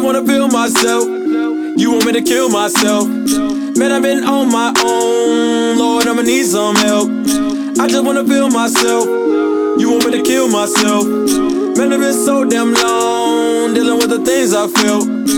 just wanna feel myself. You want me to kill myself? Man, I've been on my own. Lord, I'ma need some help. I just wanna feel myself. You want me to kill myself? Man, I've been so damn long dealing with the things I feel.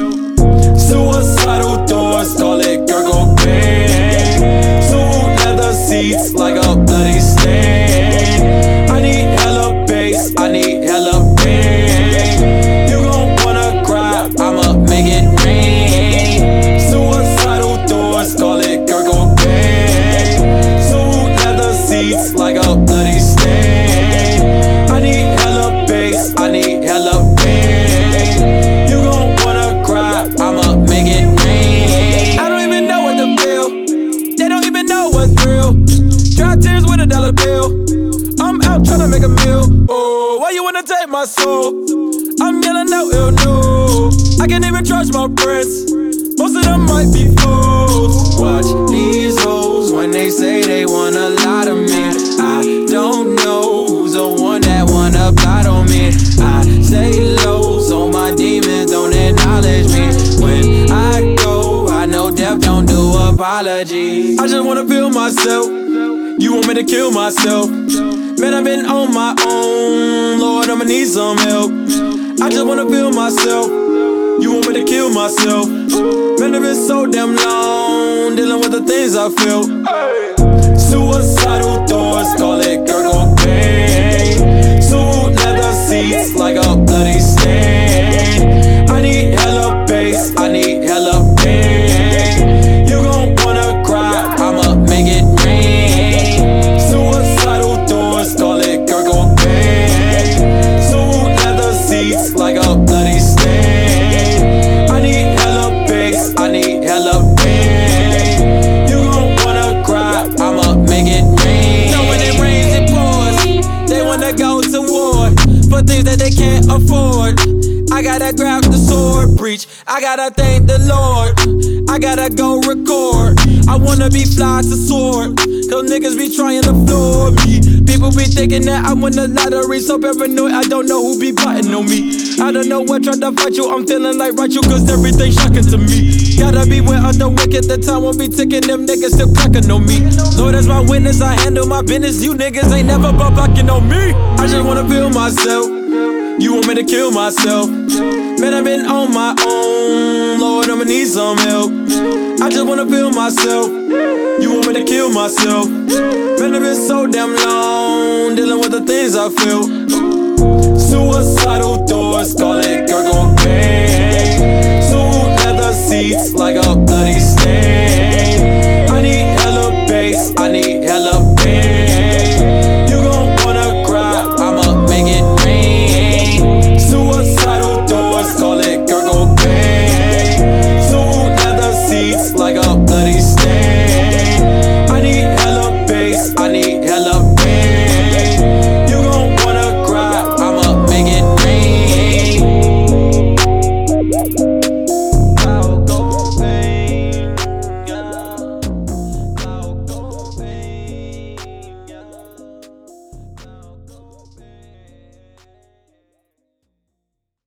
Suicidal thoughts, call it girl cocaine. Smooth leather seats like a bloody stain. I need hella bass, I need hella pain. You gon' wanna cry, I'ma make it rain. Suicidal thoughts, call it girl cocaine. Smooth leather seats like a bloody stain. I need hella bass, I need hella pain. You gon' wanna cry, I'ma make it rain. I don't even know what to feel. They don't even know what's real. Dry tears with $1 bill. I'm out tryna make a meal. Oh, why you wanna take my soul? I'm yelling out ill news. I can't even trust my friends. Most of them might be fools. Watch these hoes when they say they wanna lie to me. I don't know who's the one that wanna plot on me. I say low, so my demons don't acknowledge me. When I go, I know death don't do apologies. I just wanna feel myself. You want me to kill myself? Man, I've been on my own. Lord, I'ma need some help. I just wanna feel myself. You want me to kill myself? Man, I've been so damn long dealing with the things I feel. Suicidal thoughts, call it girl cocaine. Smooth leather seats like a bloody stain. I need hella bass, I need hella pain. You gon' wanna cry, I'ma make it rain. Suicidal thoughts, call it girl cocaine. Smooth leather seats like a bloody stain. I need hella bass, I need hella pain. You gon' wanna cry, I'ma make it rain. So when it rains, it pours. They wanna go to war for things that they can't afford. I gotta grab the sword, preach. I gotta thank the Lord. I gotta go record. I wanna be fly to soar. Cause niggas be trying to floor me. People be thinking that I win the lottery. So paranoid, I don't know who be plotting on me. I don't know what tried to fight you. I'm feeling like right you cause everything's shocking to me. Gotta beware of the wicked. The time won't be ticking. Them niggas still cracking on me. Lord, as my witness, I handle my business. You niggas ain't never blocking on me. I just wanna feel myself. You want me to kill myself? Man, I've been on my own. Lord, I'ma need some help. I just wanna feel myself. You want me to kill myself? Man, I've been so damn long dealing with the things I feel. Suicidal thoughts,